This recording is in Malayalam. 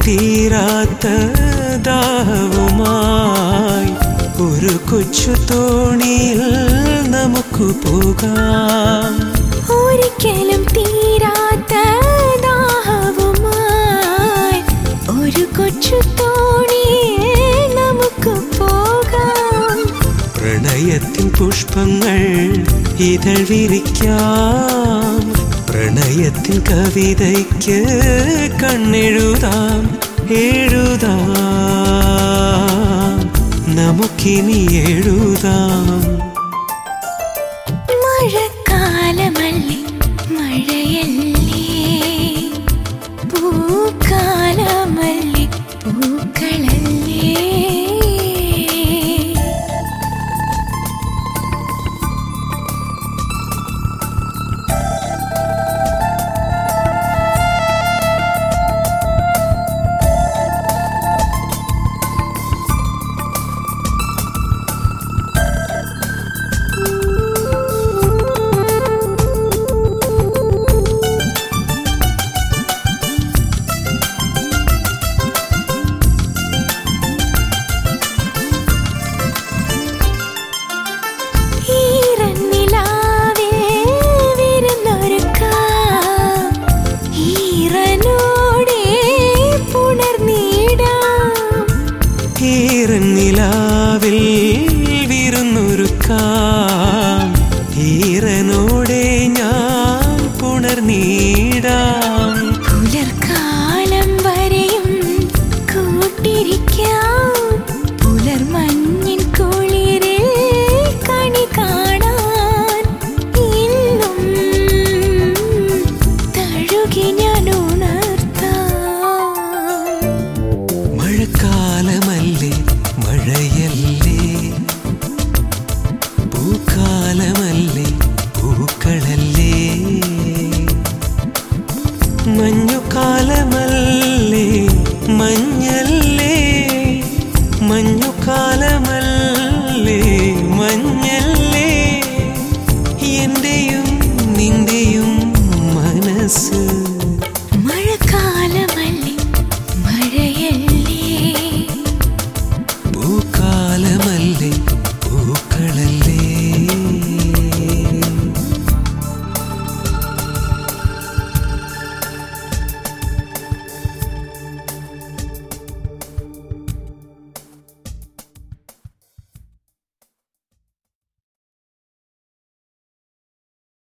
തീരാത്ത ദാഹവുമായി ഒരു കൊച്ചു തോണിയിൽ നമുക്ക് പോകാം. ഒരിക്കലും തീരാത്ത ദാഹവുമായി ഒരു കൊച്ചു തോണിയിൽ നമുക്ക് പോകാം. പ്രണയത്തിൻ പുഷ്പങ്ങൾ ഇതൾ വിരിക്കാം. പ്രണയത്തിൻ കവിതയ്ക്ക് കണ്ണെഴുതാം. എഴുതാം, നമുക്കിനി എഴുതാം. മഴക്കാലമല്ലേ മഴയല്ലേ, പൂക്കാലമല്ലേ പൂക്കളല്ലേ. നിലാവിൽ വിരുന്നൊരുക്കാം. ഈറനോടെ ഞാൻ പുണർനീടാം. പുലർക്കാലം വരെയും കൂട്ടിരിക്കാം. പുലർമഞ്ഞിൻ കുളിരിൽ കണി കാണാൻ ഇന്നും തഴുകി ഞാൻ ഉണർത്താം. മഴക്കാലമല്ലേ മഴയല്ലേ, പൂക്കാലമല്ലേ പൂക്കളല്ലേ. മഞ്ഞുകാലമല്ലേ മഞ്ഞല്ലേ, മഞ്ഞുകാലമല്ലേ മഞ്ഞല്ലേ. എന്റെയും നിന്റെയും മനസ്സ്. മഴക്കാലമല്ലേ മഴയല്ലേ, പൂക്കാലമല്ലേ